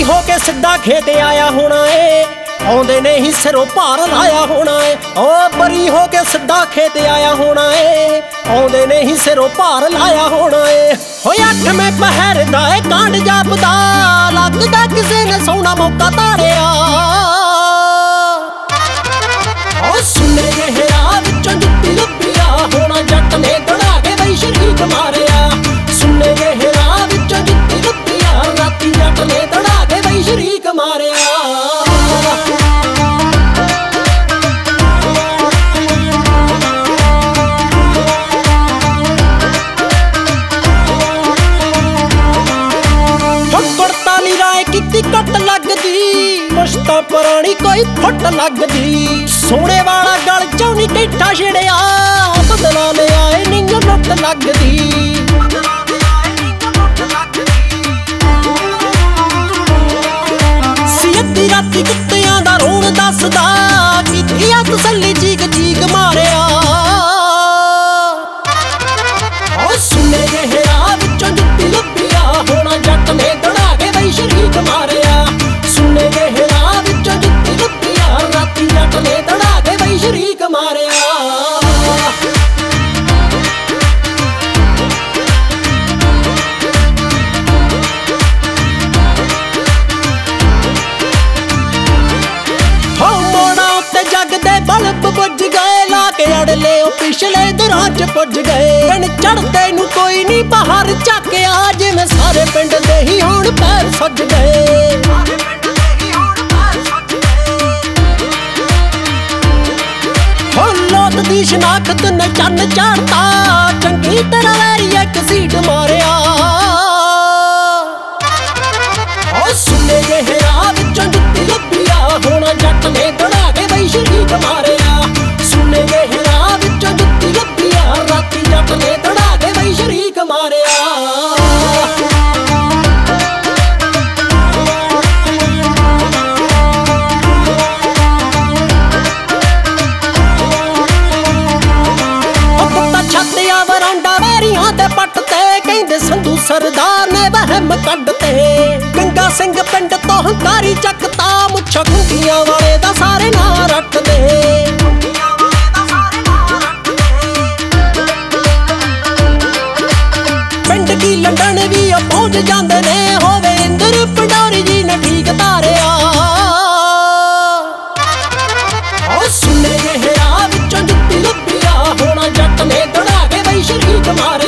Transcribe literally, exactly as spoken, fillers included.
ਹੋ ਕੇ ਸਿੱਧਾ ਖੇਤ ਆਇਆ ਹੋਣਾ ਏ, ਆਉਂਦੇ ਨੇ ਹੀ ਸਿਰੋਂ ਭਾਰ ਲਾਇਆ ਹੋਣਾ ਏ। ਓ ਬਰੀ ਹੋ ਕੇ ਸਿੱਧਾ ਖੇਤ ਆਇਆ ਹੋਣਾ ਏ, ਆਉਂਦੇ ਨੇ ਹੀ ਸਿਰੋਂ ਭਾਰ ਲਾਇਆ ਹੋਣਾ ਏ। ਹੋਏ ਅੱਠਵੇਂ ਪਹਿਰ ਦਾ ਏ ਕਾਂਡ ਜਾਪਦਾ, ਲੱਗਦਾ ਕਿਸੇ ਨੇ ਸੋਹਣਾ ਮੌਕਾ ਤਾਰਿਆ। ਓ ਸੁਣੇ ਜਿਹੇ ਰਾਹ ਵਿੱਚੋਂ ਜੁੱਤੀ ਲੱਭਿਆ ਹੋਣਾ, ਜੱਟ ਨੇ ਦੜਾ ਕੇ ਬਈ ਸ਼ਰੀਕ ਮਾਰਿਆ। ਸੁਣੇ ਜਿਹੇ ਰਾਹ ਵਿੱਚੋਂ ਜੁੱਤੀ ਲੱਭਿਆ, ਰਾਤੀ ਜੱਟ ਨੇ ਦੜਾ ਕੇ ਬਈ ਸ਼ਰੀਕ ਮਾਰਿਆ। ਕੱਟ ਲੱਗਦੀ ਮੁਸ਼ਤਾ ਪੁਰਾਣੀ ਕੋਈ ਫੁੱਟ ਲੱਗਦੀ, ਸੋਹਣੇ ਵਾਲਾ ਗਲ ਚੋਂ ਨੀ ਟੇਠਾ ਛੜਿਆ, ਬਦਲਾ ਲਿਆ ਏ ਨਿੰਗ ਲੁੱਟ ਲੱਗਦੀ। ਸੀ ਅੱਧੀ ਰਾਤੀ ਕੁੱਤਿਆਂ ਦਾ ਰੋਣ ਦੱਸਦਾ, ਕੀਤੀ ਆ ਤਸੱਲੀ ਚੀਕ ਚੀਕ ਮਾਰਿਆ। ਓ ਸੁਣੇ ਜਿਹੇ ਰਾਹ ਵਿੱਚੋਂ ਜੁੱਤੀ ਲੱਭਿਆ ਹੋਣਾ, ਜੱਟ ਨੇ ਦੜਾ ਕੇ ਬਈ ਸ਼ਰੀਕ ਮਾਰਿਆ। ਸੁਣੇ ਜਿਹੇ ਰਾਹ ਵਿੱਚੋਂ ਜੁੱਤੀ ਲੱਭਿਆ, ਰਾਤੀ ਜੱਟ ਨੇ ਦੜਾ ਕੇ ਬਈ ਸ਼ਰੀਕ ਮਾਰਿਆ। ਹੋ ਮੋੜਾਂ ਉੱਤੇ ਜੱਗ ਦੇ ਬਲਬ ਬੁੱਝ ਗਏ, ਲਾ ਕੇ ਅੜਲੇ ਉਹ ਪਿਛਲੇ ਦਰਾਂ ਚ ਪੁੱਜ ਗਏ। ਦਿਨ ਚੜ੍ਹਦੇ ਨੂੰ ਕੋਈ ਨੀ ਬਾਹਰ ਝਾਕਿਆ, ਜਿਵੇਂ ਸਾਰੇ ਪਿੰਡ ਦੇ ਹੀ ਹੁਣ ਪੈਰ ਸੱਜ ਗਏ। ਹੋ ਲੋਤ ਦੀ ਸ਼ਨਾਖਤ ਨੇ ਚੰਨ ਚਾੜਤਾ, ਚੰਗੀ ਤਰ੍ਹਾਂ ਵੈਰੀ ਇੱਕ ਸੀਟ ਮਾਰਿਆ। ਓ ਸੁਣੇ ਜਿਹੇ ਰਾਹ ਵਿੱਚੋਂ ਜੁੱਤੀ ਲੱਭਿਆ ਹੋਣਾ, ਜੱਟ ਨੇ ਦੜਾ ਕੇ ਬਈ ਸ਼ਰੀਕ ਮਾਰਿਆ। ਸੁਣੇ ਜਿਹੇ ਰਾਹ ਵਿੱਚੋਂ ਜੁੱਤੀ ਲੱਭਿਆ, ਰਾਤੀ ਜੱਟ ਨੇ ਦੜਾ ਕੇ ਬਈ ਸ਼ਰੀਕ ਮਾਰਿਆ। ਦੇ ਪੱਟ ਤੇ ਕਹਿੰਦੇ ਸੰਧੂ ਸਰਦਾਰ ਨੇ ਵਹਿਮ ਕੱਢ ਤੇ, ਗੰਗਾ ਸਿੰਘ ਪਿੰਡ ਤੋਂ ਹੰਕਾਰੀ ਚੱਕਤਾ, ਮੁੱਛਾਂ ਖੁੰਡੀਆਂ ਵਾਲੇ ਦਾ ਸਾਰੇ ਨਾਂ ਰੱਟਦੇ। ਪਿੰਡ ਕੀ ਲੰਡਨ ਵੀ ਉਹ ਪਹੁੰਚ ਜਾਂਦੇ ਨੇ, ਹੋਵੇ ਇੰਦਰ ਪੰਡੋਰੀ ਜੀ ਨੇ ਠੀਕ ਧਾਰਿਆ। ਓ ਸੁਣੇ ਜਿਹੇ ਰਾਹ ਵਿੱਚੋਂ ਜੁੱਤੀ ਲੱਭਿਆ ਹੋਣਾ, ਜੱਟ ਨੇ ਦੜਾ ਕੇ ਬਈ ਸ਼ਰੀਕ ਮਾਰਿਆ।